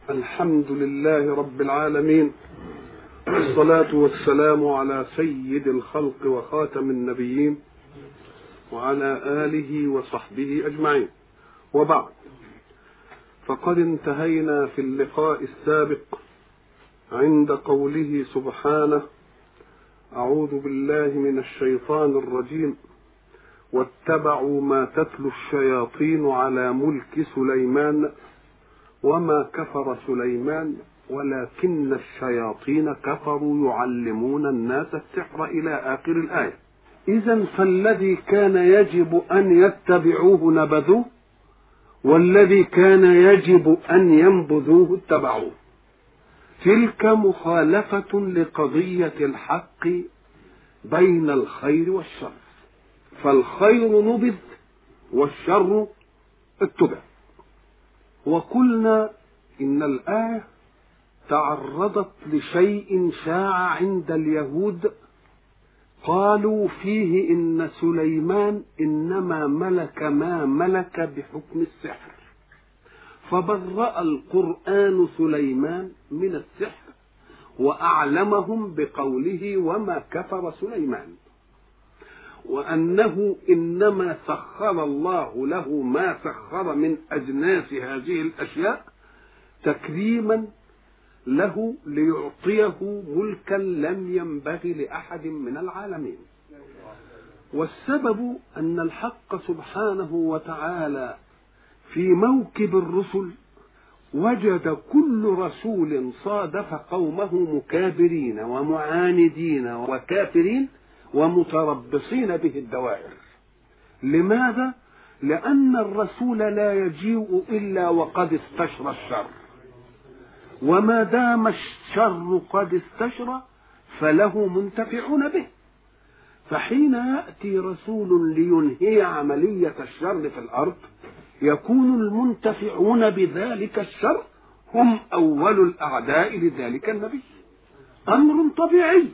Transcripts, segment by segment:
الحمد لله رب العالمين، والصلاة والسلام على سيد الخلق وخاتم النبيين وعلى آله وصحبه أجمعين، وبعد. فقد انتهينا في اللقاء السابق عند قوله سبحانه: أعوذ بالله من الشيطان الرجيم: واتبعوا ما تتلو الشياطين على ملك سليمان وما كفر سليمان ولكن الشياطين كفروا يعلمون الناس السحر إلى آخر الآية. إذن فالذي كان يجب أن يتبعوه نبذوه، والذي كان يجب أن ينبذوه اتبعوه. تلك مخالفة لقضية الحق بين الخير والشر، فالخير نبذ والشر اتبع. وقلنا إن الآية تعرضت لشيء شاع عند اليهود، قالوا فيه إن سليمان إنما ملك ما ملك بحكم السحر، فبرأ القرآن سليمان من السحر وأعلمهم بقوله: وما كفر سليمان، وأنه إنما سخر الله له ما سخر من أجناس هذه الأشياء تكريما له ليعطيه ملكا لم ينبغي لأحد من العالمين. والسبب أن الحق سبحانه وتعالى في موكب الرسل وجد كل رسول صادف قومه مكابرين ومعاندين وكافرين ومتربصين به الدوائر. لماذا؟ لأن الرسول لا يجيء إلا وقد استشرى الشر، وما دام الشر قد استشرى فله منتفعون به. فحين يأتي رسول لينهي عملية الشر في الأرض يكون المنتفعون بذلك الشر هم أول الأعداء لذلك النبي، أمر طبيعي.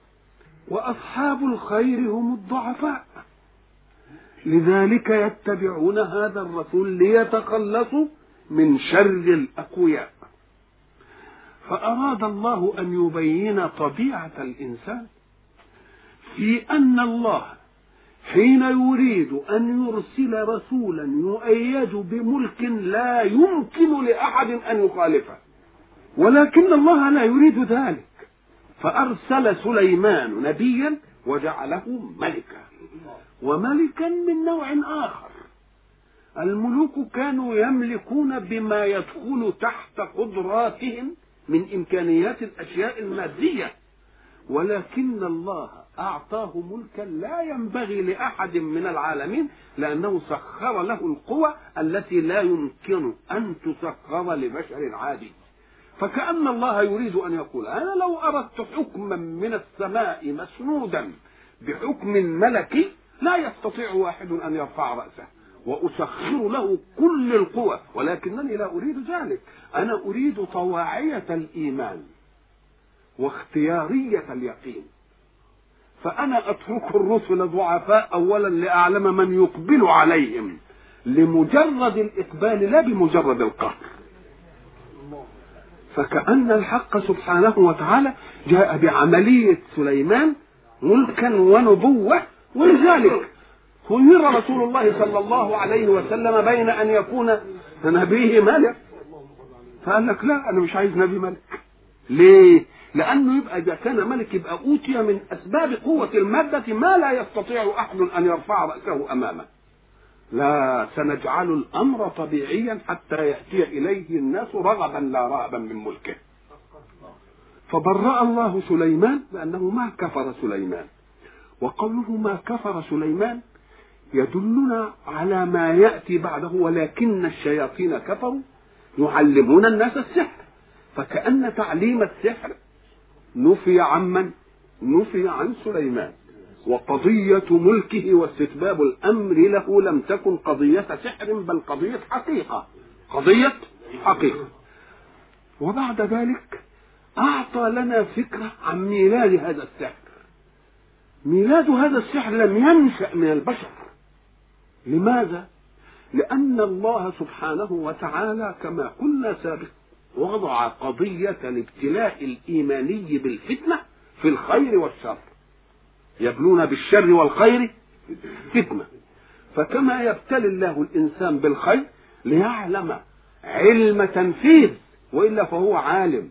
وأصحاب الخير هم الضعفاء، لذلك يتبعون هذا الرسول ليتخلصوا من شر الأقوياء. فأراد الله أن يبين طبيعة الإنسان في أن الله حين يريد أن يرسل رسولا يؤيد بملك لا يمكن لأحد أن يخالفه، ولكن الله لا يريد ذلك، فأرسل سليمان نبيا وجعله ملكا، وملكا من نوع آخر. الملوك كانوا يملكون بما يدخل تحت قدراتهم من إمكانيات الأشياء المادية، ولكن الله أعطاه ملكا لا ينبغي لأحد من العالمين، لأنه سخر له القوى التي لا يمكن أن تسخر لبشر عادي. فكأن الله يريد أن يقول: أنا لو أردت حكما من السماء مسنودا بحكم ملكي لا يستطيع واحد أن يرفع رأسه، وأسخر له كل القوى، ولكنني لا أريد ذلك. أنا أريد طواعية الإيمان واختيارية اليقين. فأنا أترك الرسل ضعفاء أولا لأعلم من يقبل عليهم لمجرد الإقبال لا بمجرد القهر. فكأن الحق سبحانه وتعالى جاء بعملية سليمان ملكا ونبوة، ولذلك خير رسول الله صلى الله عليه وسلم بين أن يكون نبيه ملك، فقال لك: لا، أنا مش عايز نبي ملك. ليه؟ لأنه يبقى إذا كان ملك يبقى أوتي من أسباب قوة المادة ما لا يستطيع أحد أن يرفع رأسه أمامه. لا، سنجعل الأمر طبيعيا حتى يأتي إليه الناس رغبا لا رهبا من ملكه. فبرأ الله سليمان بأنه ما كفر سليمان، وقوله ما كفر سليمان يدلنا على ما يأتي بعده: ولكن الشياطين كفروا يعلمون الناس السحر. فكأن تعليم السحر نفي عمن؟ نفي عن سليمان. وقضية ملكه واستتباب الأمر له لم تكن قضية سحر، بل قضية حقيقة، قضية حقيقة. وبعد ذلك أعطى لنا فكرة عن ميلاد هذا السحر. ميلاد هذا السحر لم ينشأ من البشر. لماذا؟ لأن الله سبحانه وتعالى كما قلنا سابقا وضع قضية الابتلاء الإيماني بالفتنة في الخير والشر، يبلون بالشر والخير فتنة. فكما يبتلي الله الإنسان بالخير ليعلم علم تنفيذ، وإلا فهو عالم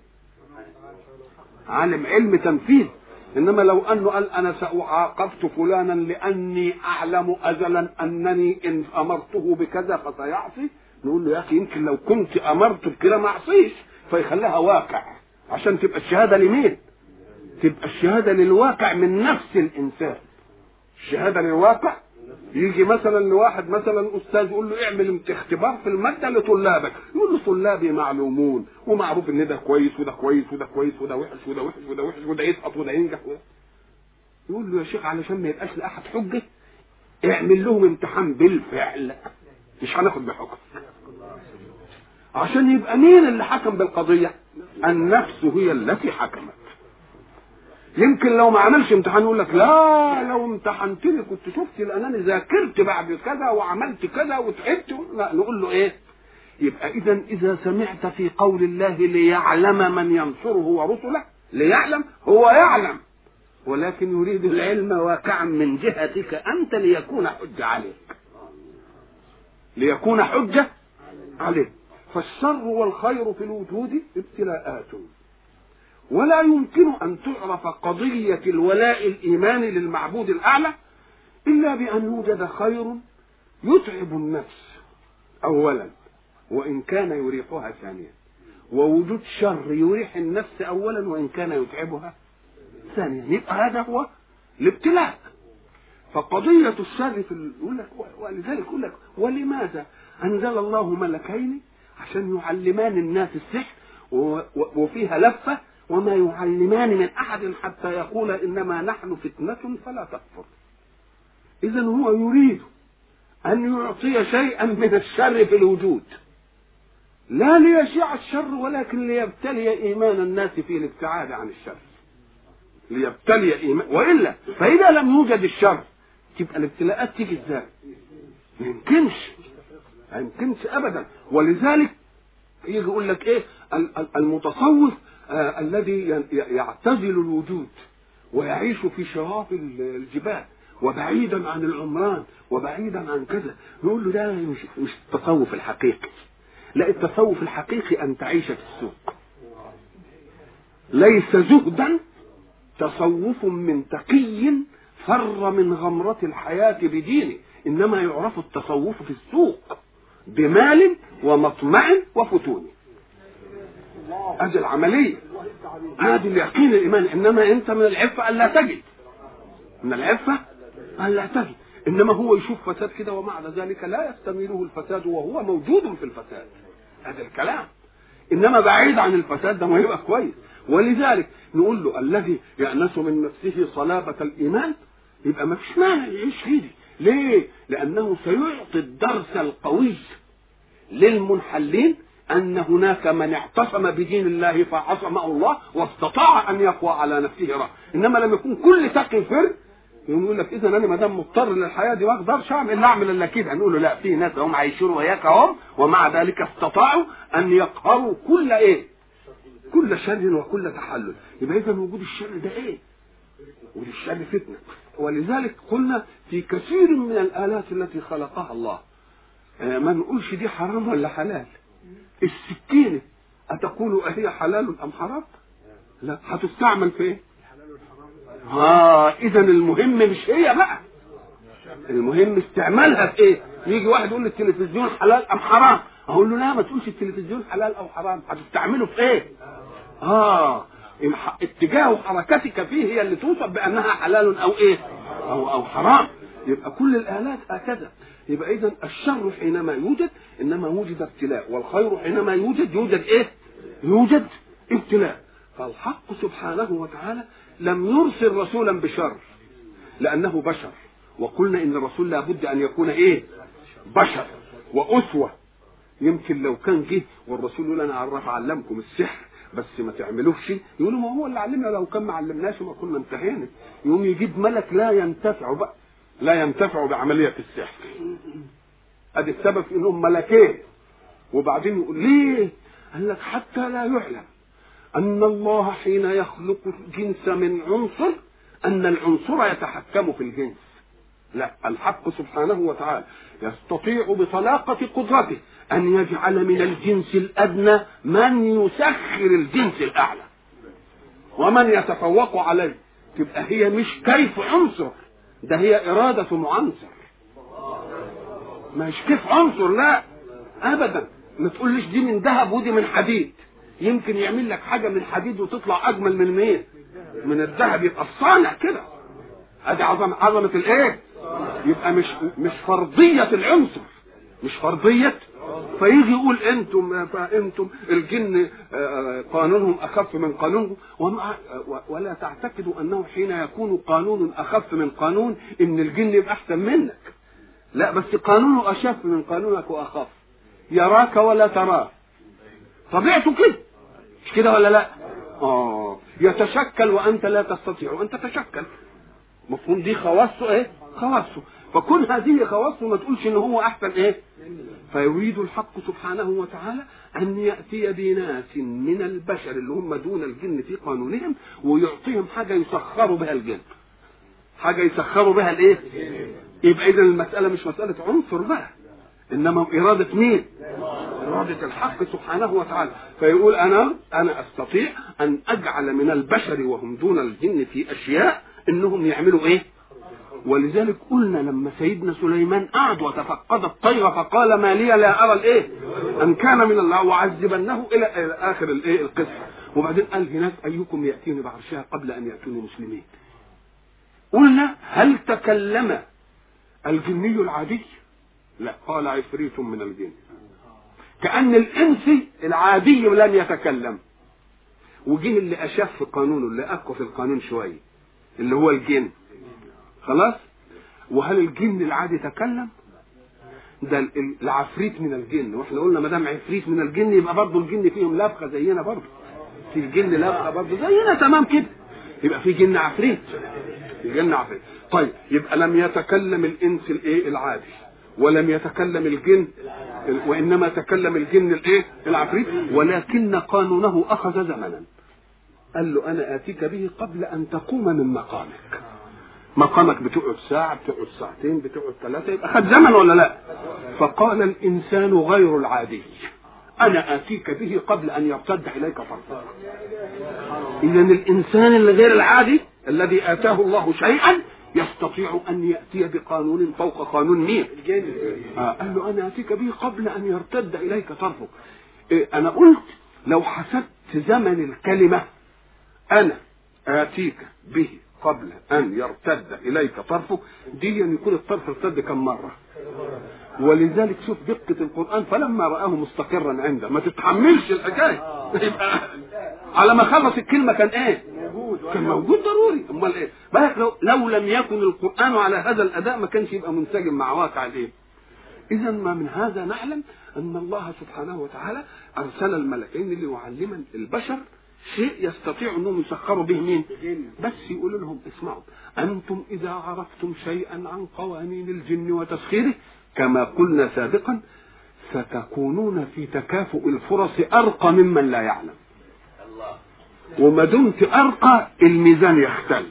علم تنفيذ. إنما لو أنه قال أنا سأعاقبت فلانا لأني أعلم أزلا أنني إن أمرته بكذا فسيعصي، نقول له يا أخي يمكن لو كنت أمرت بكذا ما أعصيش، فيخليها واقع عشان تبقى الشهادة لمين؟ تبقى الشهادة للواقع من نفس الإنسان. الشهادة للواقع يجي مثلا لواحد مثلا أستاذ يقول له اعمل اختبار في المادة لطلابك، يقول له طلابي معلومون ومعروف ان ده كويس وده كويس وده كويس وده وحش وده وحش وده وحش وده يسقط وده ينجح يقول له يا شيخ علشان ما يبقاش لأحد حجة اعمل لهم امتحان بالفعل، مش هناخد بحكم، عشان يبقى مين اللي حكم بالقضية؟ النفس هي التي حكمت. يمكن لو ما عملش امتحان يقول لك لا لو امتحنتني كنت شفت لانني ذاكرت بعد كذا وعملت كذا وتعبت. لا، نقول له ايه؟ يبقى اذا سمعت في قول الله ليعلم من ينصره ورسله، ليعلم هو يعلم، ولكن يريد العلم واقعا من جهتك انت ليكون حجة عليك، ليكون حجة عليك. فالشر والخير في الوجود ابتلاءات، ولا يمكن أن تعرف قضية الولاء الإيماني للمعبود الأعلى إلا بأن يوجد خير يتعب النفس أولا وإن كان يريحها ثانيا، ووجود شر يريح النفس أولا وإن كان يتعبها ثانيا. يبقى هذا هو الابتلاء. فقضية الشر ولذلك يقول لك ولماذا أنزل الله ملكين عشان يعلمان الناس السحر، وفيها لفة وما يعلمان من أحد حتى يقول إنما نحن فتنة فلا تكفر. إذن هو يريد أن يعطي شيئا من الشر في الوجود، لا ليشيع الشر ولكن ليبتلي إيمان الناس في الابتعاد عن الشر، ليبتلي إيمان. وإلا فإذا لم يوجد الشر تبقى الابتلاءات تيجي إزاي؟ ما يمكنش أبدا. ولذلك يجي يقول لك إيه المتصوف الذي يعتزل الوجود ويعيش في شراف الجبال وبعيدا عن العمران وبعيدا عن كذا، نقول له ده مش التصوف الحقيقي. لا، التصوف الحقيقي أن تعيش في السوق. ليس زهدا تصوف من تقي فر من غمرة الحياة بدينه، إنما يعرف التصوف في السوق بمال ومطمع وفتون. هذه العملية، هذه اليقين الإيمان. إنما أنت من العفة ألا تجد، من العفة ألا تجد. إنما هو يشوف فساد كده ومع ذلك لا يستميله الفساد وهو موجود في الفساد. هذا الكلام. إنما بعيد عن الفساد ده ما يبقى كويس. ولذلك نقول له الذي يأنس من نفسه صلابة الإيمان يبقى ما فيش مانع يعيش كده. ليه؟ لأنه سيعطي الدرس القوي للمنحلين أن هناك من اعتصم بدين الله فعصمه الله واستطاع أن يقوى على نفسه رأى. إنما لما يكون كل تقي فر يقول لك إذا أنا ما دام مضطر للحياة دي ما أقدرش أعمل إلا كده. نقول له لا، في ناس هم عايشين وياك هم ومع ذلك استطاعوا أن يقهروا كل إيه؟ كل شر وكل تحلل. يبقى إذا وجود الشر ده إيه؟ وجود الشر فتنة. ولذلك قلنا في كثير من الآلات التي خلقها الله ما نقولش دي حرام ولا حلال. السكينة أتقول أهي حلال أم حرام؟ لا، هتستعمل في إيه؟ إذا المهم مش هي بقى، المهم استعمالها في إيه؟ يجي واحد يقول لي التلفزيون حلال أم حرام، أقول له لا، ما تقولش التلفزيون حلال أو حرام، هتستعمله في إيه؟ اتجاه حركتك فيه هي اللي توصف بأنها حلال أو إيه؟ أو حرام. يبقى كل الآلات هكذا. يبقى إذن الشر حينما يوجد إنما وجد ابتلاء، والخير حينما يوجد إيه؟ يوجد ابتلاء. فالحق سبحانه وتعالى لم يرسل رسولا بشر لأنه بشر، وقلنا إن الرسول لابد أن يكون إيه؟ بشر وأسوة. يمكن لو كان جه والرسول يقول أنا أعلمكم السحر بس ما تعملوش، يقولوا ما هو اللي علمنا، لو كان ما علمناش ما كنا انتهينا. يقوم يجيب ملك لا ينتفع بقى، لا ينتفع بعملية السحر. ادي السبب في انهم ملكين. وبعدين يقول ليه؟ قال لك حتى لا يعلم أن الله حين يخلق الجنس من عنصر أن العنصر يتحكم في الجنس. لا، الحق سبحانه وتعالى يستطيع بطلاقة قدرته أن يجعل من الجنس الأدنى من يسخر الجنس الأعلى ومن يتفوق عليه. تبقى هي مش كيف عنصر، ده هي إرادة معنصر، مش كيف عنصر، لا أبدا. ما تقولش دي من ذهب ودي من حديد، يمكن يعمل لك حاجة من حديد وتطلع أجمل من مين؟ من الذهب. يبقى الصانع كده، ادي عظمة الايه؟ يبقى مش فرضية العنصر، مش فرضية. فيجي يقول انتم الجن قانونهم اخف من قانونهم، ولا تعتقدوا انه حين يكون قانون اخف من قانون ان الجن يبقى احسن منك. لا، بس قانونه اشف من قانونك واخف، يراك ولا تراه، طبيعته كده، مش كده ولا لا؟ يتشكل وانت لا تستطيع ان تتشكل. مفهوم؟ دي خواصه ايه؟ خواصه. فكل هذه خواصه ما تقولش ان هو احسن ايه. فيريد الحق سبحانه وتعالى ان ياتي بناس من البشر اللي هم دون الجن في قانونهم ويعطيهم حاجه يسخروا بها الجن، حاجه يسخروا بها الايه. يبقى اذا المساله مش مساله عنصر بقى، انما اراده مين؟ اراده الحق سبحانه وتعالى. فيقول انا استطيع ان اجعل من البشر وهم دون الجن في اشياء انهم يعملوا ايه. ولذلك قلنا لما سيدنا سليمان قعد وتفقد الطير فقال ما لي لا ارى الايه ان كان من الله وعذبنه الى اخر الايه القصه. وبعدين قال هناك ايكم ياتيني بعرشها قبل ان ياتوني مسلمين. قلنا هل تكلم الجني العادي؟ لا، قال عفريت من الجن، كأن الانس العادي لم يتكلم، وجه اللي اشف قانونه اللي اقوى في القانون شويه اللي هو الجن. خلاص. وهل الجن العادي تكلم؟ ده العفريت من الجن، واحنا قلنا ما دام عفريت من الجن يبقى برضه الجن فيهم لبخه زينا، برضه في الجن لبخه برضه زينا تمام كده، يبقى في جن عفريت، الجن عفريت. طيب يبقى لم يتكلم الانس الايه العادي ولم يتكلم الجن، وانما تكلم الجن الايه العفريت، ولكن قانونه اخذ زمنا. قال له انا اتيك به قبل ان تقوم من مقامك. مقامك بتقعد ساعة، بتقعد ساعتين، بتقعد ثلاثة، يبقى خد زمن ولا لا؟ فقال الإنسان غير العادي أنا آتيك به قبل أن يرتد إليك طرفك. إذن الإنسان الغير العادي الذي آتاه الله شيئا يستطيع أن يأتي بقانون فوق قانون مين؟ قال له أنا آتيك به قبل أن يرتد إليك طرفك. أنا قلت لو حسبت زمن الكلمة أنا آتيك به قبل أن يرتد إليك طرفه، دي يكون الطرف ارتد كم مرة. ولذلك شوف دقة القرآن، فلما رآه مستقرا عنده، ما تتحملش الحكاية. على ما خلص الكلمة كان ايه؟ كان موجود ضروري. امال ايه؟ لو لم يكن القرآن على هذا الأداء ما كانش يبقى منسجم مع واقع الايه. إذا ما من هذا نعلم أن الله سبحانه وتعالى أرسل الملكين ليعلم البشر شيء يستطيع انهم يسخروا به مين؟ بس يقولوا لهم اسمعوا، انتم اذا عرفتم شيئا عن قوانين الجن وتسخيره كما قلنا سابقا ستكونون في تكافؤ الفرص ارقى ممن لا يعلم. وما دمت ارقى الميزان يختل.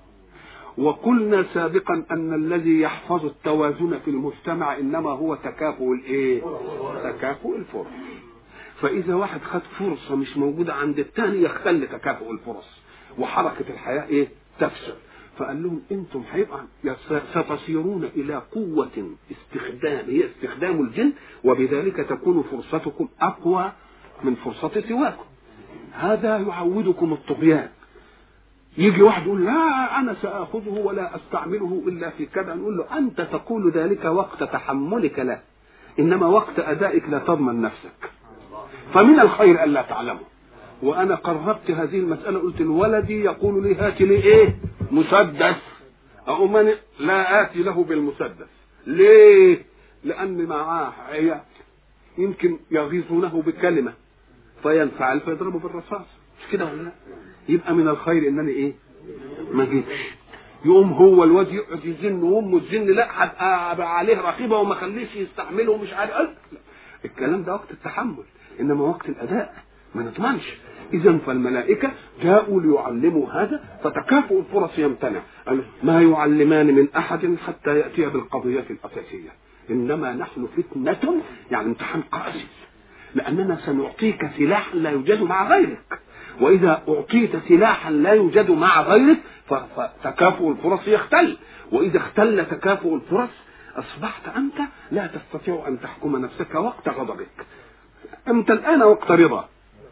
وقلنا سابقا ان الذي يحفظ التوازن في المجتمع انما هو تكافؤ الايه؟ تكافؤ الفرص. فإذا واحد خد فرصة مش موجودة عند الثاني يختل تكافؤ الفرص وحركة الحياة ايه؟ تفسد. فقال لهم انتم هيبقى ستصيرون إلى قوة استخدام هي استخدام الجن، وبذلك تكون فرصتكم أقوى من فرصة سواكم. هذا يعودكم الطغيان. يجي واحد يقول لا أنا سأخذه ولا أستعمله إلا في كذا، نقول له أنت تقول ذلك وقت تحملك له، إنما وقت أدائك لا تضمن نفسك. فمن الخير ألا تعلمه. وأنا قربت هذه المسألة، قلت لولدي يقول لي هات لي إيه؟ مسدس. أقوم أنا لا آتي له بالمسدس. ليه؟ لأن معاه عيال يمكن يغيظونه بكلمة فينفعل فيضربه بالرصاص، مش كده ولا لا؟ يبقى من الخير إنني إيه؟ ما جيتش. يقوم هو الواد يقعد يزن وأمه تزن، لا هبقى عليه رقيبة وما خليش يستعمله ومش عارف. الكلام ده وقت التحمل. انما وقت الاداء ما نضمنش. اذا فالملائكه جاءوا ليعلموا هذا، فتكافؤ الفرص يمتنع. ما يعلمان من احد حتى ياتي بالقضيه الاساسيه، انما نحن فتنه، يعني امتحان قاسي، لاننا سنعطيك سلاحا لا يوجد مع غيرك، واذا اعطيت سلاحا لا يوجد مع غيرك فتكافؤ الفرص يختل، واذا اختل تكافؤ الفرص اصبحت انت لا تستطيع ان تحكم نفسك وقت غضبك. انت الان وقت رضا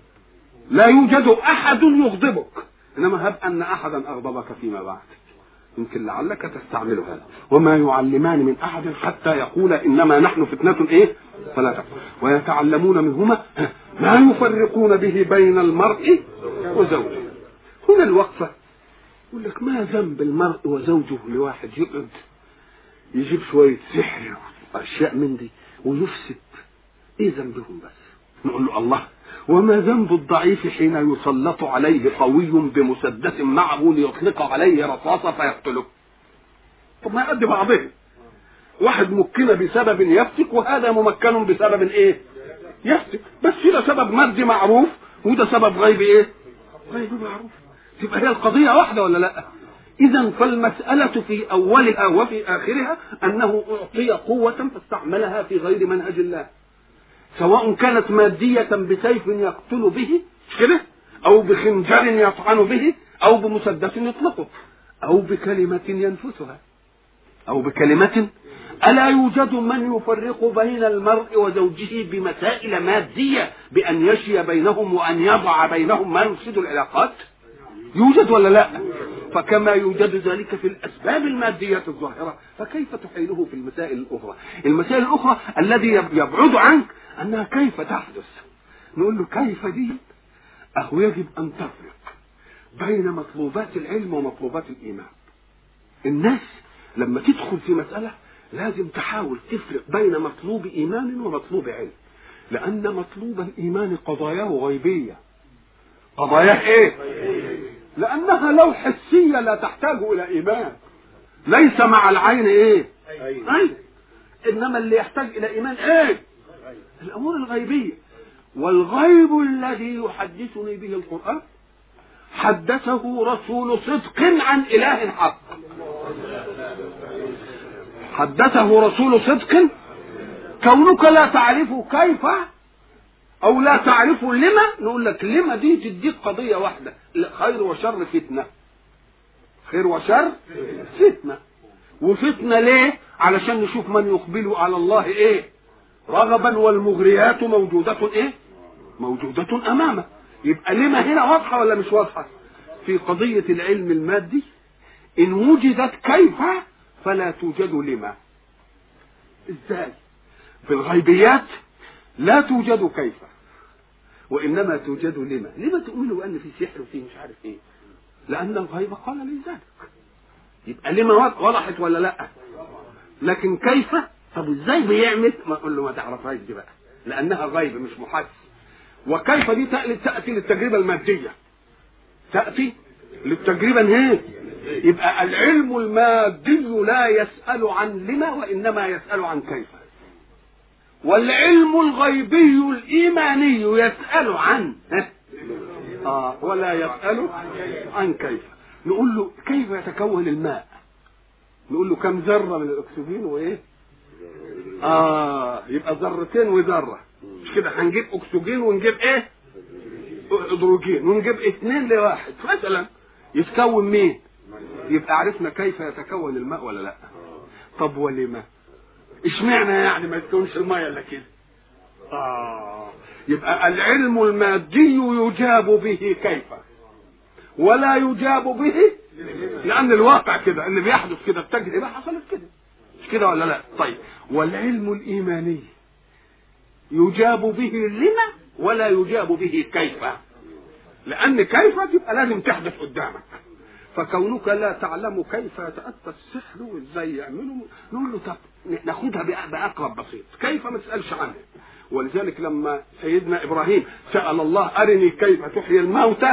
لا يوجد احد يغضبك، انما هب ان احدا اغضبك فيما بعد، يمكن لعلك تستعمل هذا. وما يعلمان من احد حتى يقول انما نحن فتنة ايه فلا تكفر، ويتعلمون منهما ما يفرقون به بين المرء وزوجه. هنا الوقفة يقول لك ما ذنب المرء وزوجه لواحد يقعد يجيب شوية سحر واشياء من دي ويفسد، ايه ذنبهم؟ بس نقول له الله، وما ذنب الضعيف حين يسلط عليه قوي بمسدس معه ليطلق عليه رصاصة فيقتله؟ طب ما يقضي بعضهم، واحد ممكن بسبب يفتك وهذا ممكن بسبب ايه يفتك، بس ده سبب مادي معروف وده سبب غيبي ايه غيبي معروف، تبقى هي القضية واحدة ولا لا؟ اذا فالمسألة في اولها وفي اخرها انه اعطي قوة فاستعملها في غير منهج الله، سواء كانت مادية بسيف يقتل به كده، او بخنجر يطعن به، او بمسدس يطلقه، او بكلمة ينفسها، او بكلمة. ألا يوجد من يفرق بين المرء وزوجه بمسائل مادية بأن يشي بينهم وأن يضع بينهم ما يفسد العلاقات؟ يوجد ولا لا؟ فكما يوجد ذلك في الأسباب المادية الظاهرة، فكيف تحيله في المسائل الأخرى؟ المسائل الأخرى الذي يبعد عنك أنها كيف تحدث. نقول له كيف دي؟ أهو يجب أن تفرق بين مطلوبات العلم ومطلوبات الإيمان. الناس لما تدخل في مسألة لازم تحاول تفرق بين مطلوب إيمان ومطلوب علم، لأن مطلوب الإيمان قضاياه غيبية. قضاياه إيه؟ لأنها لو حسية لا تحتاج إلى إيمان، ليس مع العين إيه؟ أي. إنما اللي يحتاج إلى إيمان إيه؟ الأمور الغيبية. والغيب الذي يحدثني به القرآن حدثه رسول صدق عن إله حق، حدثه رسول صدق. كونك لا تعرف كيف او لا تعرف لما، نقول لك لما دي تديك قضية واحدة، خير وشر فتنة، خير وشر فتنة. وفتنة ليه؟ علشان نشوف من يقبل على الله ايه رغبا، والمغريات موجودة ايه موجودة امامه. يبقى لما هنا واضحة ولا مش واضحة؟ في قضية العلم المادي ان وجدت كيف فلا توجد لما. ازاي؟ في الغيبيات لا توجد كيف وانما توجد لما. لما تؤمنوا ان في سحر وفي مش عارف ايه؟ لان الغيب قال لي ذلك. يبقى لما وضحت ولا لا؟ لكن كيف؟ طب ازاي بيعمل؟ ما اقول له ما تعرفهاش دي بقى، لانها غيب مش محس. وكيف دي تاتي للتجربه الماديه، تاتي للتجربه ايه؟ يبقى العلم المادي لا يسأل عن لما وإنما يسأل عن كيف، والعلم الغيبي الإيماني يسأل عن ولا يسأل عن كيف. نقول له كيف يتكون الماء؟ نقول له كم ذرة من الأكسجين وإيه؟ يبقى ذرتين وذرة، مش كده؟ هنجيب أكسجين ونجيب إيه؟ هيدروجين، ونجيب 2 لواحد مثلا، يتكون مين؟ يبقى عرفنا كيف يتكون الماء ولا لا؟ طب ولما؟ اشمعنى يعني ما يتكونش الماء الا كده؟ يبقى العلم المادي يجاب به كيف ولا يجاب به، لان الواقع كده ان بيحدث كده، التجربه حصلت كده، مش كده ولا لا؟ طيب والعلم الايماني يجاب به لما ولا يجاب به كيف، لان كيف تبقى لازم تحدث قدامك. فكونك لا تعلم كيف يتأتى السحر وازاي يعملوا، نقول له طب ناخدها بأقرب بسيط، كيف ما تسألش عنه. ولذلك لما سيدنا إبراهيم سأل الله أرني كيف تحيي الموتى،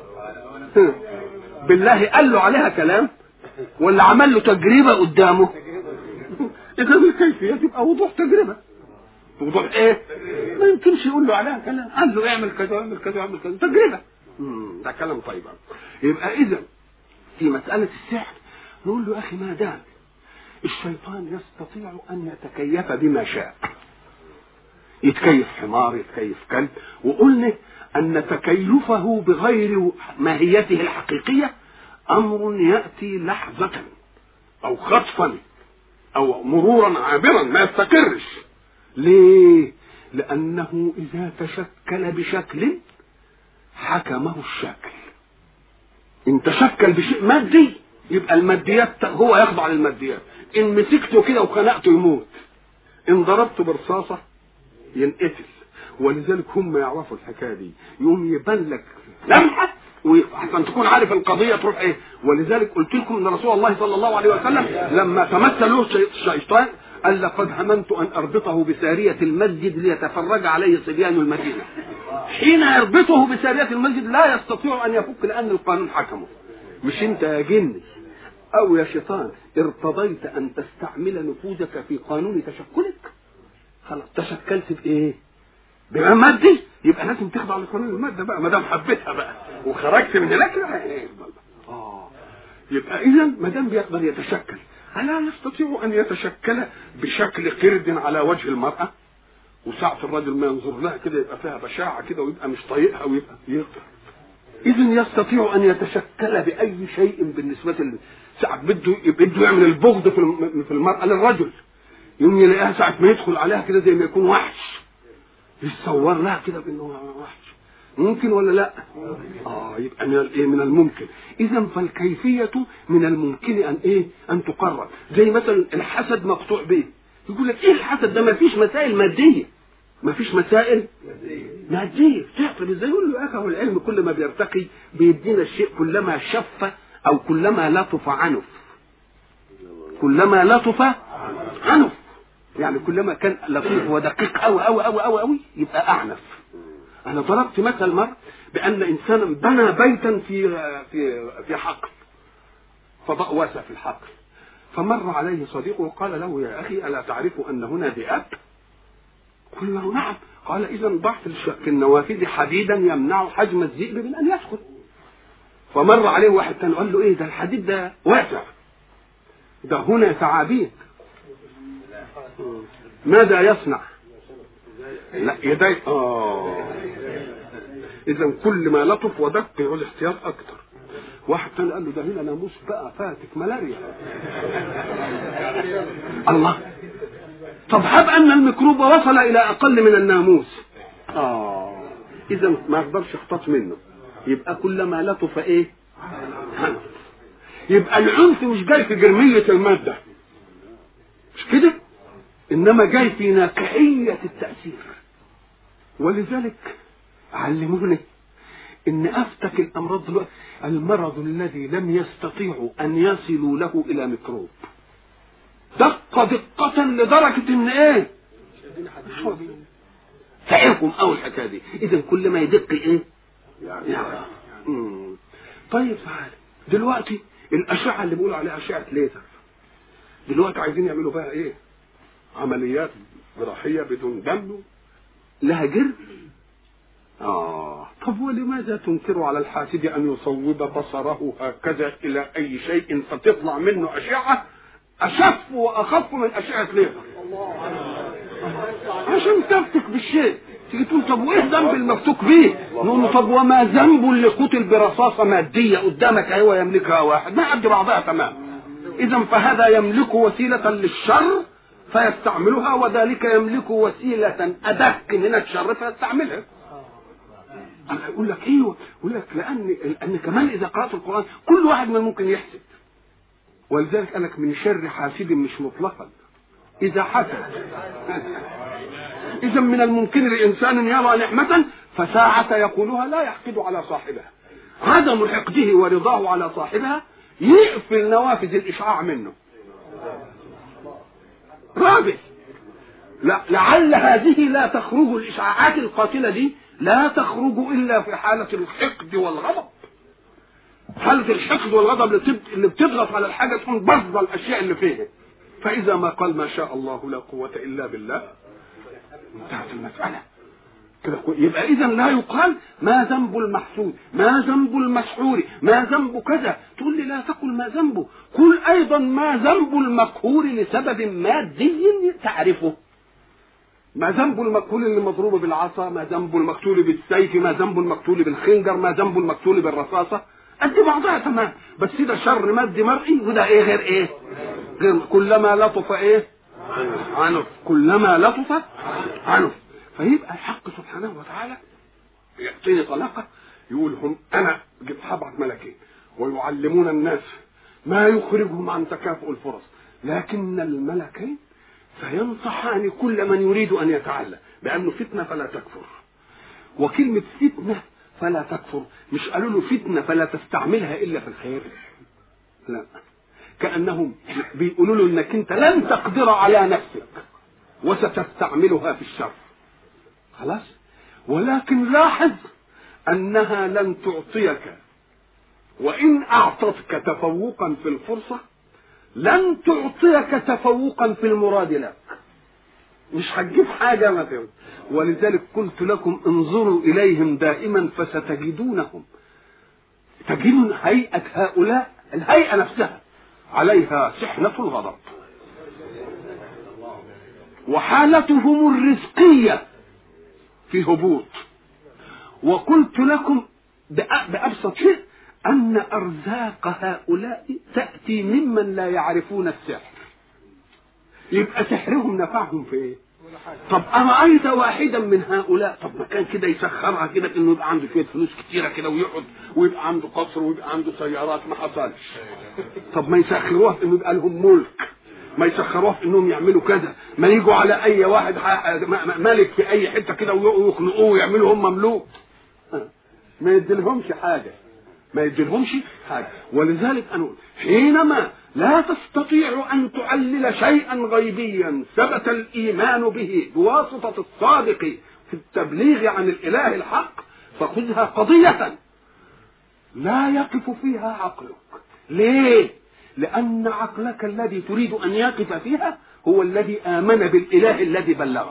بالله قال له عليها كلام ولا عمل له تجربة قدامه؟ إذا الكيفية تبقى وضوح تجربة، وضوح ايه؟ ما يمكنش يقول له عليها كلام، قال له اعمل كذا واعمل كذا واعمل كذا، تجربه. ده كلام طيب. يبقى اذا في مساله السحر نقول له اخي ما دام الشيطان يستطيع ان يتكيف بما شاء، يتكيف حمار يتكيف كلب، وقلنا ان تكيفه بغير ماهيته الحقيقيه امر ياتي لحظه او خطفا او مرورا عابرا ما يستقرش. ليه؟ لانه اذا تشكل بشكل حكمه الشكل. ان تشكل بشيء مادي يبقى الماديات هو يخضع للماديات، ان مسكته كده وخنقته يموت، ان ضربته برصاصه ينقتل. ولذلك هم يعرفوا الحكايه دي، يقوم يبان لك لمحه وعشان تكون عارف القضيه تروح ايه. ولذلك قلت لكم ان رسول الله صلى الله عليه وسلم لما تمثل له الشيطان قال لقد هممت ان اربطه بساريه المسجد ليتفرج عليه صبيان المدينه. حين يربطه بساريه المسجد لا يستطيع ان يفك لان القانون حكمه. مش انت يا جني او يا شيطان ارتضيت ان تستعمل نفوذك في قانون تشكلك؟ خلاص تشكلت بايه؟ بما مادي، يبقى لازم تخضع لقانون الماده بقى ما دام حبيتها بقى وخرجت من هناك. يبقى اذا ما دام بيقدر يتشكل، الا يستطيع ان يتشكل بشكل قرد على وجه المراه، وساعه الرجل ما ينظر لها كده يبقى فيها بشاعه كده ويبقى مش طايقها ويبقى يقدر. اذا يستطيع ان يتشكل باي شيء بالنسبه ساعه بده يعمل البغض في المراه للرجل، يوم يلاقيها ساعه ما يدخل عليها كده زي ما يكون وحش، يتصور لها كده بانه وحش. ممكن ولا لا؟ يبقى من الممكن. اذا فالكيفيه من الممكن ان تقرر. زي مثلا الحسد مقطوع به، يقول لك ايه الحسد ده؟ ما فيش مسائل ماديه، ما فيش مسائل ماديه تعطل ازاي؟ يقول له يا اخي هو العلم كل ما بيرتقي بيدينا الشيء كلما شف او كلما لطف عنف، كلما لطف عنف، يعني كلما كان لطيف ودقيق أوي أوي أوي أوي أوي يبقى أعنف. أنا ضربت مثل مرة بأن إنسانا بنى بيتا في حقل، فضاء واسع في الحقل، فمر عليه صديقه وقال له يا أخي ألا تعرف أن هنا ذئاب؟ قال له نعم. قال إذا ضع في النوافذ حديدا يمنع حجم الذئب من أن يدخل. فمر عليه واحد ثاني قال له إيه ده الحديد ده واسع، ده هنا ثعابين، ماذا يصنع؟ لا يدي اذا كل ما لطف ودق يقول احتياط اكتر. واحد ثاني قال له ده هنا ناموس بقى فاتك ملاريا. الله، طب هب ان الميكروب وصل الى اقل من الناموس، اذا ما اقدرش اخطط منه. يبقى كلما لطف ايه؟ عنف. يبقى العنف مش جاي في جرمية المادة، مش كده، انما جاي في ناقعية التأثير. ولذلك علموني ان افتك الامراض دلوقتي المرض الذي لم يستطيعوا ان يصلوا له الى ميكروب دقة دقة لدرجة ان ايه تعرفهم اول الحكاية دي. اذا كل ما يدق ايه يعني. طيب تعالى دلوقتي الاشعة اللي بيقولوا عليها اشعة ليزر، دلوقتي عايزين يعملوا بقى ايه؟ عمليات جراحية بدون دم لها جرم. طب ولماذا تنكر على الحاسد ان يصوب بصره هكذا الى اي شيء فتطلع منه اشعة اشف واخف من اشعة ليزر؟ عشان تفتك بالشيء. تيجي تقول طب وايه ذنب المفتوك به؟ نقول له طب وما ذنب اللي قتل برصاصة مادية قدامك اهو يملكها واحد ما قد بعضها تمام. اذا فهذا يملك وسيلة للشر فيستعملها، وذلك يملك وسيلة أدق من الشر فيستعملها. أنا أقول لك إيه؟ أقول لك لأن كمان إذا قرأت القرآن كل واحد من ممكن يحسد، ولذلك قال لك من شر حاسد مش مطلقا إذا حسد. إذا من الممكن لإنسان يرى نعمة فساعة يقولها لا يحقد على صاحبها، عدم حقده ورضاه على صاحبها يقفل نوافذ الإشعاع منه. رابع، لعل هذه لا تخرج، الإشعاعات القاتلة دي لا تخرج إلا في حالة الحقد والغضب. حالة الحقد والغضب اللي بتضغط على الحاجة تكون بفضل الأشياء اللي فيها. فإذا ما قال ما شاء الله لا قوة إلا بالله انتهت المسألة كده. يبقى إذا لا يقال ما ذنب المحسود، ما ذنب المسحور، ما ذنب كذا. تقول لي لا تقل ما ذنبه، قل أيضا ما ذنب المقهور لسبب مادي تعرفه. ما ذنب المقتول اللي مضروب بالعصا، ما ذنب المقتول بالسيف، ما ذنب المقتول بالخنجر، ما ذنب المقتول بالرصاصة، قد بعضها تمام. بس ده شر مادي مرئي، وده ايه غير ايه؟ غير كلما لطف ايه عنف، كلما لطف عنف. فيبقى الحق سبحانه وتعالى يعطيني طلاقة، يقول هم انا هبعث ملكين ويعلمون الناس ما يخرجهم عن تكافؤ الفرص، لكن الملكين فينصحان كل من يريد أن يتعلم بأنه فتنة فلا تكفر. وكلمة فتنة فلا تكفر مش قالوا له فتنة فلا تستعملها إلا في الخير، لا، كأنهم بيقولوا له إنك أنت لن تقدر على نفسك وستستعملها في الشر، خلاص. ولكن لاحظ أنها لن تعطيك، وإن أعطتك تفوقا في الفرصة لن تعطيك تفوقا في المراد لك، مش هتجيب حاجة مثلا. ولذلك قلت لكم انظروا إليهم دائما فستجدونهم، تجدون هيئة هؤلاء، الهيئة نفسها عليها سحنة الغضب، وحالتهم الرزقية في هبوط. وقلت لكم بأبسط شيء أن أرزاق هؤلاء تأتي ممن لا يعرفون السحر، يبقى سحرهم نفعهم في إيه؟ طب أرأيت واحدا من هؤلاء، طب ما كان كده يسخرها كده إنه يبقى عنده شوية فلوس كتيرة كده ويقعد ويبقى عنده قصر ويبقى عنده سيارات، ما حصلش. طب ما يسخروها في إنه يبقى لهم ملك، ما يسخروها في إنهم يعملوا كذا، ما يجوا على أي واحد ملك في أي حتة كده ويخنقوه ويعملوا هم مملوك، ما يديلهمش حاجة، ما يديلهمش حاجة. ولذلك أنا حينما لا تستطيع أن تعلل شيئا غيبيا ثبت الإيمان به بواسطة الصادق في التبليغ عن الإله الحق، فخذها قضية لا يقف فيها عقلك. ليه؟ لأن عقلك الذي تريد أن يقف فيها هو الذي آمن بالإله الذي بلغه.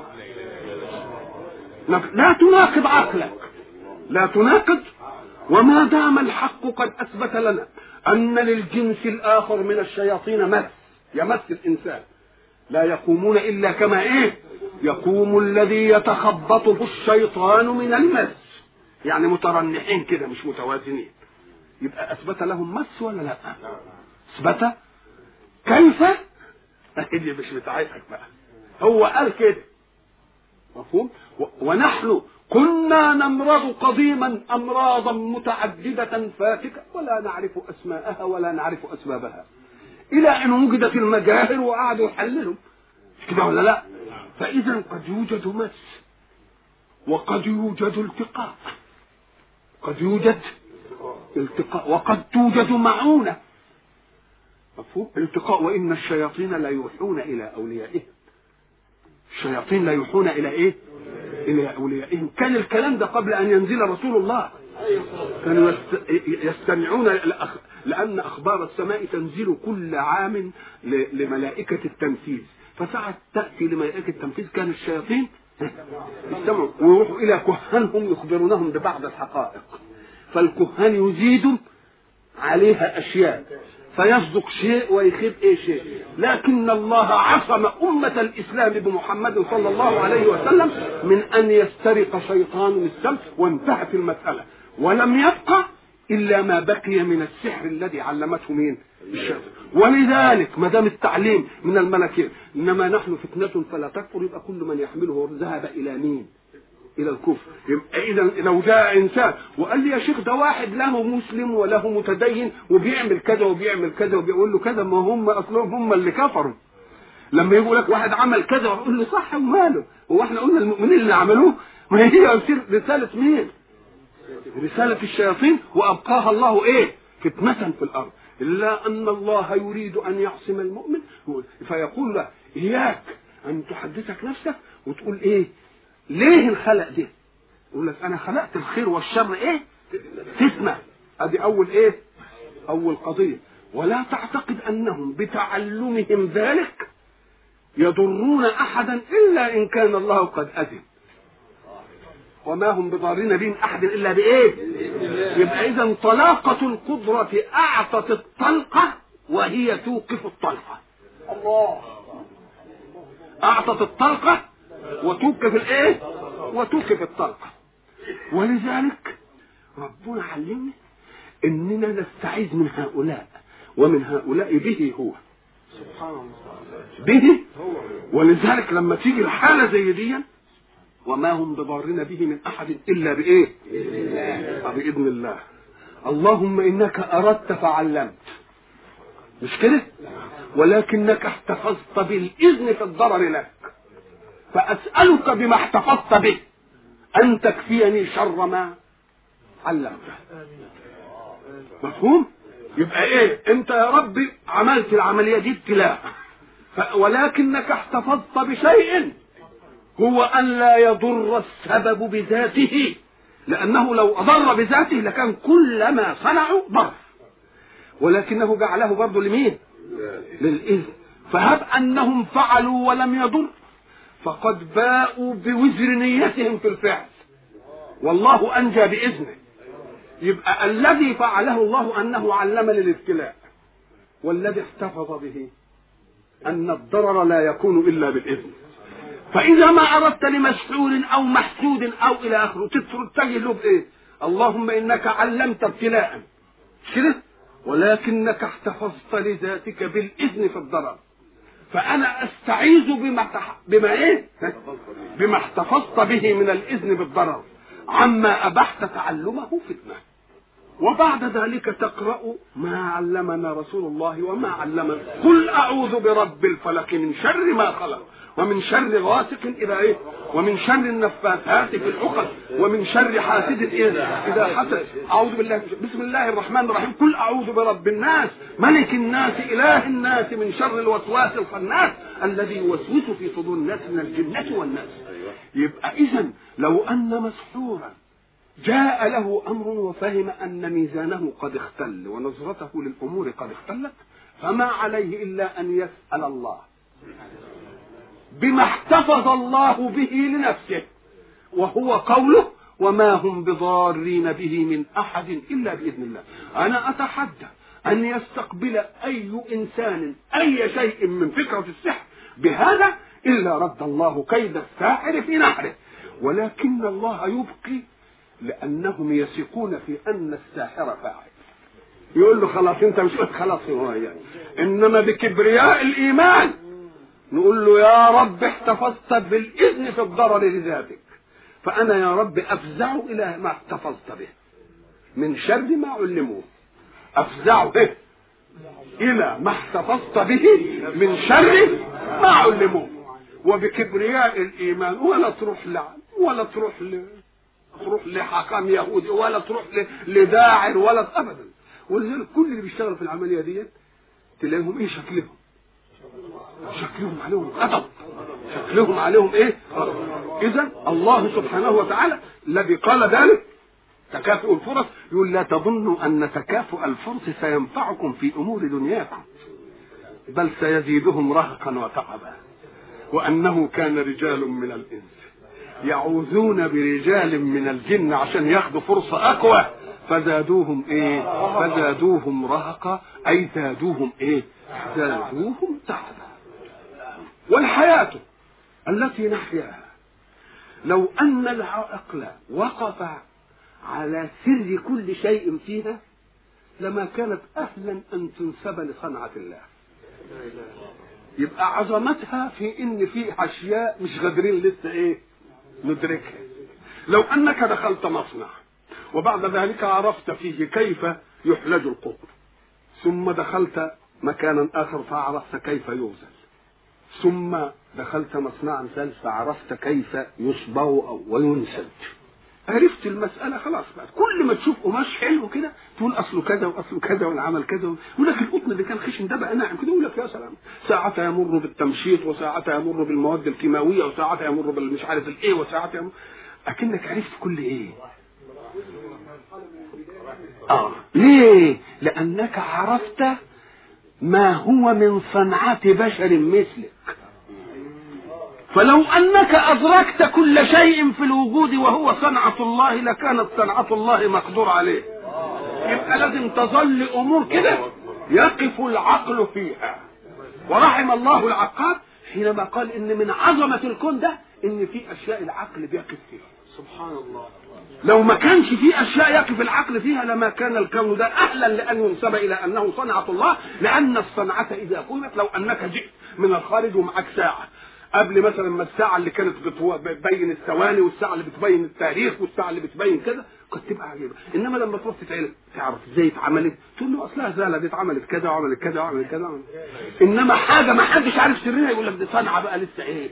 لا تناقض عقلك، لا تناقض. وما دام الحق قد أثبت لنا أن للجنس الآخر من الشياطين مس يمس الإنسان، لا يقومون إلا كما يقوم الذي يتخبطه الشيطان من المس، يعني مترنحين كده مش متوازنين. يبقى أثبت لهم مس ولا لا؟ أثبت. كيف؟ دي مش بتاعتك بقى، هو قال كده، مفهوم؟ ونحن كنا نمرض قديما أمراضا متعددة فاتكة ولا نعرف أسماءها ولا نعرف أسبابها، إلى أن وجدت المجاهر وقعدوا يحللوا كده ولا لا؟ فإذا قد يوجد مس وقد يوجد التقاء، قد يوجد التقاء وقد توجد معونة، مفهوم؟ التقاء. وإن الشياطين لا يوحون إلى أوليائهم، الشياطين لا يوحون إلى إلى أوليائهم. كان الكلام ده قبل أن ينزل رسول الله، كانوا يستمعون لأن أخبار السماء تنزل كل عام لملائكة التنفيذ، فساعة تأتي لملائكة التنفيذ كان الشياطين يستمعوا ويروحوا إلى كهانهم يخبرونهم ببعض الحقائق، فالكهان يزيد عليها أشياء فيصدق شيء ويخيب شيء. لكن الله عصم أمة الإسلام بمحمد صلى الله عليه وسلم من أن يسترق شيطان السمع، وانتهت المسألة، ولم يبقى إلا ما بقي من السحر الذي علمته مين؟ الشيطان. ولذلك ما دام التعليم من الملكين، إنما نحن فتنة فلا تكفر، يبقى كل من يحمله ذهب إلى مين؟ إلى الكفر. يبقى إذا لو جاء إنسان وقال لي يا شيخ ده واحد له مسلم وله متدين وبيعمل كذا وبيعمل كذا وبيقول له كذا، ما هم أصلهم هم اللي كفروا. لما يقول لك واحد عمل كذا ويقول له صح وماله، هو احنا قلنا المؤمنين اللي عملوه؟ ما هي رسالة مين؟ رسالة الشياطين، وأبقاها الله فتنة في الأرض. إلا أن الله يريد أن يعصم المؤمن فيقول له إياك أن تحدثك نفسك وتقول ليه الخلق ده؟ يقول لك أنا خلقت الخير والشر فتنة. أدي أول أول قضية. ولا تعتقد أنهم بتعلمهم ذلك يضرون أحدا إلا إن كان الله قد أذن، وما هم بضارين به من أحد إلا بإيه؟ يبقى إذا طلاقة القدرة أعطت الطلقة وهي توقف الطلقة. الله أعطت الطلقة وتوقف الإيه؟ وتوقف الطلقة. ولذلك ربنا علمنا إننا نستعيذ من هؤلاء ومن هؤلاء به هو سبحان الله به. ولذلك لما تيجي الحالة زي دي وما هم بضارين به من أحد إلا بإيه؟ بإذن الله. اللهم إنك أردت فعلمت، مش كده؟ ولكنك احتفظت بالإذن في الضرر لك، فأسألك بما احتفظت به أن تكفيني شر ما علمته. مفهوم؟ يبقى إيه؟ أنت يا ربي عملت العملية دي ابتلاء، ولكنك احتفظت بشيء هو أن لا يضر السبب بذاته، لأنه لو أضر بذاته لكان كل ما صنعوا ضر، ولكنه جعله برضه لمين؟ للإذن. فهب أنهم فعلوا ولم يضر فقد باءوا بوزر نيتهم في الفعل، والله أنجى بإذنه. يبقى الذي فعله الله أنه علم للابتلاء، والذي احتفظ به أن الضرر لا يكون إلا بالإذن. فإذا ما أردت لمسحور أو محسود أو إلى آخره تتجه له بإيه؟ اللهم إنك علمت ابتلاء كده، ولكنك احتفظت لذاتك بالإذن في الضرر، فأنا أستعيذ بما إيه؟ بما احتفظت به من الإذن بالضرر عما أبحت تعلمه فتنة. وبعد ذلك تقرأ ما علمنا رسول الله وما علمنا. قل أعوذ برب الفلق من شر ما خلق، ومن شر غاسق إذا إيه، ومن شر النفاثات في العقد، ومن شر حاسد إذا حسد. أعوذ بالله. بسم الله الرحمن الرحيم. قل أعوذ برب الناس ملك الناس إله الناس من شر الوسواس الخناس الذي يوسوس في صدور الناس من الجنة والناس. يبقى إذن لو أن مسحورا جاء له أمر وفهم أن ميزانه قد اختل ونظرته للأمور قد اختلت، فما عليه إلا أن يسأل الله بما احتفظ الله به لنفسه، وهو قوله وما هم بضارين به من أحد إلا بإذن الله. أنا أتحدى أن يستقبل أي إنسان أي شيء من فكرة السحر بهذا إلا رد الله كيد الساحر في نحره، ولكن الله يبقي لأنهم يثقون في أن الساحر فاعل. يقول له خلاص أنت مش خلاص هو يعني. إنما بكبرياء الإيمان نقول له يا رب احتفظت بالإذن في الضرر لذاتك، فأنا يا رب أفزع إلى ما احتفظت به من شر ما علموه، أفزع به إلى ما احتفظت به من شر ما علموه. وبكبرياء الإيمان، ولا تروح لعن ولا تروح لحكام يهودي ولا تروح لداعر ولا أبدا. ولذلك كل اللي بيشتغل في العملية دي تلاقيهم إيه شكلهم عليهم غضب، شكلهم عليهم إيه. إذا الله سبحانه وتعالى الذي قال ذلك تكافؤ الفرص، يقول لا تظنوا أن تكافؤ الفرص سينفعكم في أمور دنياكم بل سيزيدهم رهقا وتعبا، وأنه كان رجال من الإنس يعوذون برجال من الجن عشان ياخدوا فرصة أقوى فزادوهم إيه؟ فزادوهم رهقا، أي زادوهم إيه؟ زادوهم تعبا. والحياة التي نحياها لو أن العقل وقف على سر كل شيء فيها لما كانت أهلا أن تنسب لصنعة الله. يبقى عظمتها في إن في أشياء مش قادرين لسه إيه ندركها. لو أنك دخلت مصنع وبعد ذلك عرفت فيه كيف يحلج القطن، ثم دخلت مكانا آخر فعرفت كيف يغزل، ثم دخلت مصنعا ثالث فعرفت كيف يصبغ وينسج، عرفت المسألة خلاص بقى. كل ما تشوف قماش حلو كده تقول أصله كذا وأصله كذا والعمل كذا، يقول لك القطن اللي كان خشن ده بقى ناعم كده، يقول لك يا سلام. ساعتها يمر بالتمشيط، وساعتها يمر بالمواد الكيماوية، وساعتها يمر بالمش عارف الايه، وساعتها يمر أكنك عرفت كل ايه. ليه؟ لأنك عرفت ما هو من صنعة بشر مثلك. فلو أنك أدركت كل شيء في الوجود وهو صنعة الله لكانت صنعة الله مقدور عليه. يبقى لازم تظل أمور كده يقف العقل فيها. ورحم الله العقاد حينما قال إن من عظمة الكون ده إن في أشياء العقل بيقف فيها. سبحان الله. لو ما كانش في أشياء يقف العقل فيها لما كان الكون ده أهلا لأن ينسب إلى أنه صنعة الله، لأن الصنعة إذا قيمت لو أنك جئت من الخارج ومعك ساعة قبل مثلا ما الساعة اللي كانت بتبين الثواني والساعة اللي بتبين التاريخ والساعة اللي بتبين كده قد تبقى عجيبة. إنما لما تروح تعرف إزاي اتعملت تقول له أصلها زالة دي اتعملت كذا وعملت كذا وعملت كذا. إنما حاجة ما حدش عارف سرها يقول لك دي صنعة بقى لسه إيه.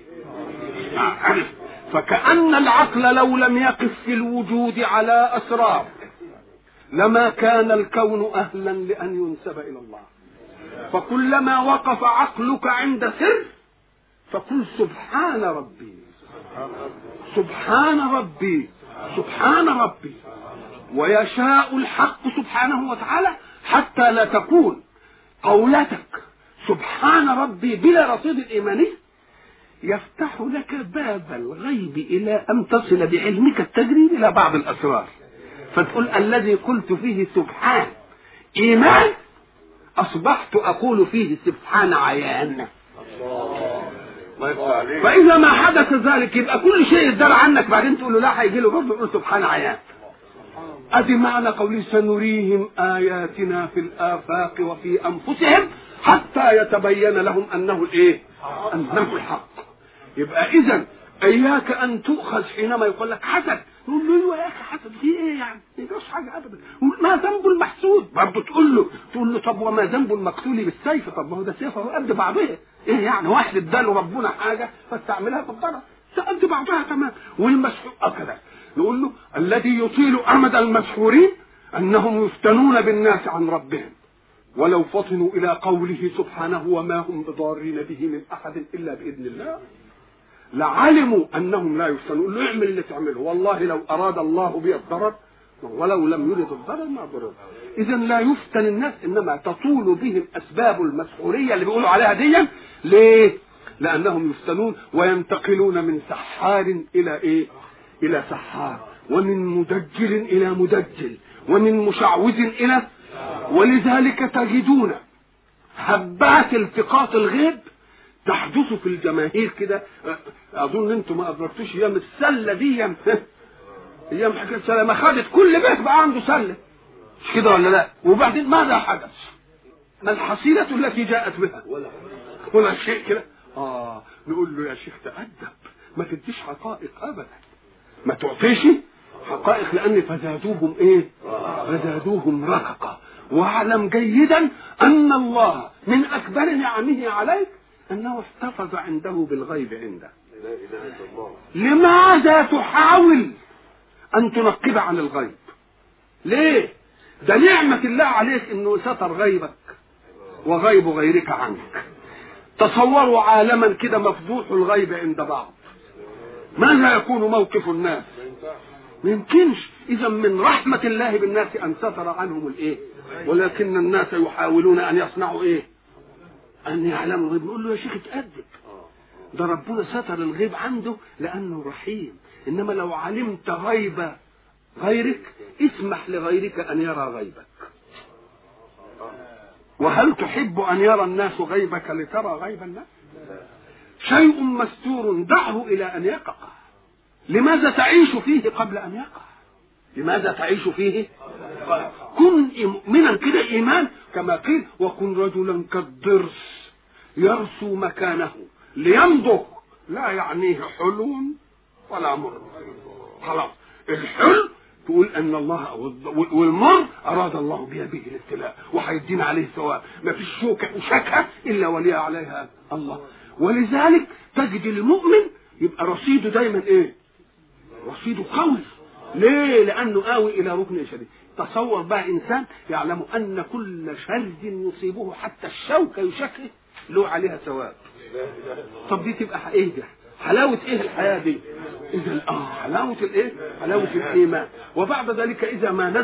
فكأن العقل لو لم يقف في الوجود على أسرار لما كان الكون أهلا لأن ينسب إلى الله. فكلما وقف عقلك عند سر فقل سبحان ربي سبحان ربي سبحان ربي. ويشاء الحق سبحانه وتعالى حتى لا تكون قولتك سبحان ربي بلا رصيد الإيماني يفتح لك باب الغيب إلى أن تصل بعلمك التجريد إلى بعض الأسرار، فتقول الذي قلت فيه سبحان إيمان أصبحت أقول فيه سبحان عيان. فإذا ما حدث ذلك يبقى كل شيء يدار عنك بعدين تقول له لا هيجي له برضه يقول سبحان عيان. أدي معنى قوله سنريهم آياتنا في الآفاق وفي أنفسهم حتى يتبين لهم أنه الإيه؟ أنه الحق. يبقى إذن إياك أن تؤخذ حينما يقول لك حسد تقول له ايوه يا اخي حسد في ايه يعني؟ ما يجراش حاجه ابدا. ما ذنب المحسود؟ برضه تقول له طب وما ذنب المقتول بالسيف؟ طب ما هو ده سيف قد بعضها. ايه يعني واحد اداله ربنا حاجه فاستعملها بالضرر قد بعضها تمام. والمسحور كذا نقول له الذي يطيل امد المسحورين انهم يفتنون بالناس عن ربهم ولو فطنوا الى قوله سبحانه وما هم بضارين به من احد الا باذن الله لعلموا انهم لا يفتنون. له اعمل اللي تعمله والله لو اراد الله بي الضرر ولو لم يرد الضرر ما ضرر. اذا لا يفتن الناس انما تطول بهم اسباب المسحوريه اللي بيقولوا عليها دي. ليه؟ لانهم يفتنون وينتقلون من سحار الى ايه؟ الى سحار، ومن مدجل الى مدجل، ومن مشعوذ الى. ولذلك تجدون هبات التقاط الغيب تحدث في الجماهير كده. اظن انتم ما ادركتوش ايام السله دي، ايام حكايه السله ما خدت كل بيت بقى عنده سله مش كده ولا لا؟ وبعدين ماذا حدث؟ ما الحصيله التي جاءت بها؟ ولا شيء كده. نقول له يا شيخ تأدب، ما تديش حقائق ابدا، ما تعطيش حقائق، لان فزادوهم ايه؟ فزادوهم رهقا. واعلم جيدا ان الله من اكبر نعمه عليك انه احتفظ عنده بالغيب عنده. لماذا تحاول ان تنقب عن الغيب؟ ليه؟ ده نعمة الله عليك انه ستر غيبك وغيب غيرك عنك. تصوروا عالما كده مفضوح الغيب عند بعض، ماذا يكون موقف الناس؟ ما يمكنش. اذا من رحمة الله بالناس ان ستر عنهم الايه، ولكن الناس يحاولون ان يصنعوا ايه؟ ان يعلموا الغيب. نقول له يا شيخ اتأدب، ده ربنا ستر الغيب عنده لانه رحيم. انما لو علمت غيب غيرك اسمح لغيرك ان يرى غيبك. وهل تحب ان يرى الناس غيبك لترى غيب الناس؟ شيء مستور دعه الى ان يقع. لماذا تعيش فيه قبل ان يقع؟ لماذا تعيش فيه؟ كن مؤمنا كده ايمان كما قيل وكن رجلا كالضرس يرسو مكانه ليمضغ لا يعنيه حلو ولا مر. خلاص الحلو تقول ان الله والمر اراد الله بها به الابتلاء وهيدينا عليه ثواب. ما فيش شوكه وشكه الا ولي عليها الله. ولذلك تجد المؤمن يبقى رصيده دايما ايه؟ رصيده قوي. ليه؟ لانه قوي الى ركن شديد. تصور بقى انسان يعلم ان كل شر يصيبه حتى الشوكه يشكه له عليها ثواب. طب دي تبقى ايه ده؟ حلاوه ايه الحياه دي؟ اذا حلاوه الايه؟ حلاوه الايمان. وبعد ذلك اذا ما نزل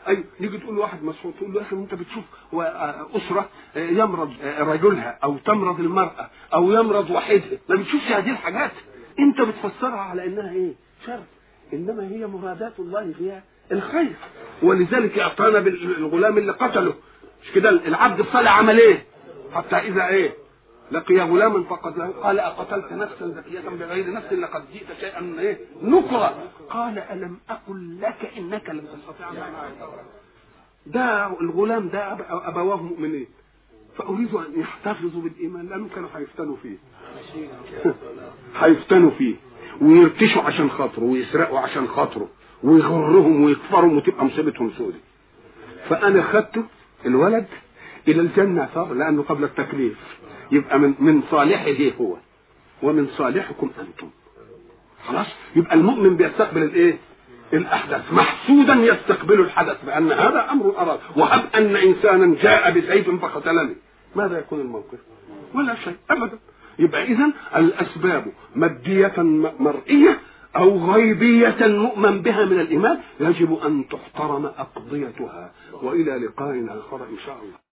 اي نيجي تقول لواحد مسحور تقول له يا اخي انت بتشوف اسره يمرض رجلها او تمرض المراه او يمرض وحيدها، ما بتشوفش هذه الحاجات، انت بتفسرها على انها ايه؟ شر، انما هي مرادات الله فيها الخير. ولذلك اعطانا بالغلام اللي قتله، مش كده العبد الصالح عمل ايه؟ حتى اذا ايه لقي غلاما فقتله قال اقتلت نفسا زكية بغير نفس لقد جئت شيئا ايه نكرا قال الم اقل لك انك لن تستطيع معي. ده الغلام ده ابواه مؤمنين فاريد ان يحتفظوا بالايمان لانهم كانوا هيفتنوا فيه هيفتنوا فيه ويرتشوا عشان خاطره ويسرقوا عشان خاطره ويغرهم ويكفرهم وتبقى مصيبتهم سودة. فانا خدته الولد الى الجنه صار لانه قبل التكليف، يبقى من صالحه هو ومن صالحكم انتم. خلاص يبقى المؤمن بيستقبل الايه؟ الاحداث محسودا يستقبل الحدث بان هذا امر اراد. وهب ان انسانا جاء بسيف فقتلني، ماذا يكون الموقف؟ ولا شيء ابدا. يبقى اذا الاسباب ماديه مرئيه او غيبيه مؤمن بها من الايمان يجب ان تحترم اقضيتها. والى لقاء اخر ان شاء الله.